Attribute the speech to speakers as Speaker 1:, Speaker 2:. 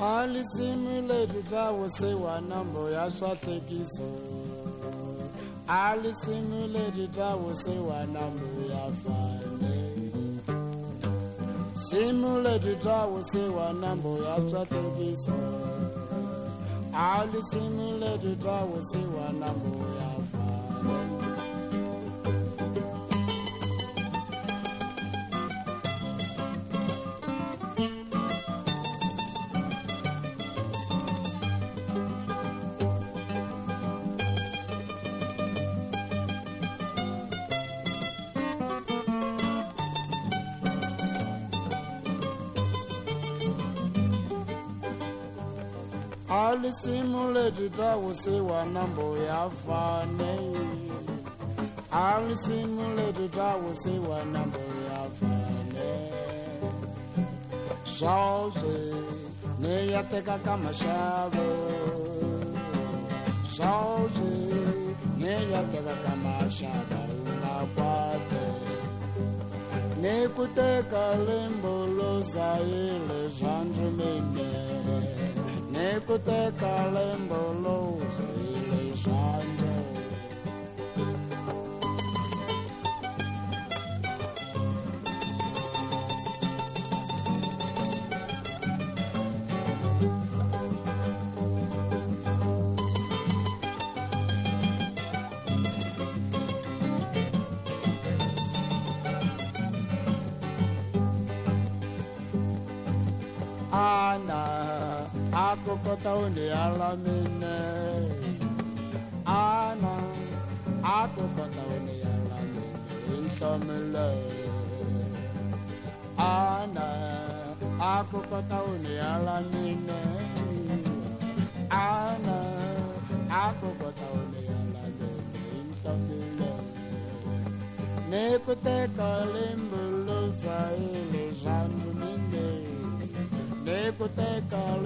Speaker 1: Ali simulated dawo se wanambo ya shatlekiso. Ali simulated dawo se wanambo ya fane. Simulated dawo se wanambo ya shatlekiso. Ali simulated dawo se wanambo ya fane. Ali simulated dawo se wanambo ya fane. Ali simulated dawo se wanambo ya fane. Shoze ne yateka kama shavo. Shoze ne yateka kama shava unakwate. Ne kuteka lembolo za ile janjo mene. Nekuteka lemboloza ile shanje. Ana aku kota undi alamine. Ana aku kota undi alamine. Insomile. Ana aku kota undi alamine. Ana aku kota undi alamine. Insomile. Nekuteka lembuluza ile jandu mine. Nekuteka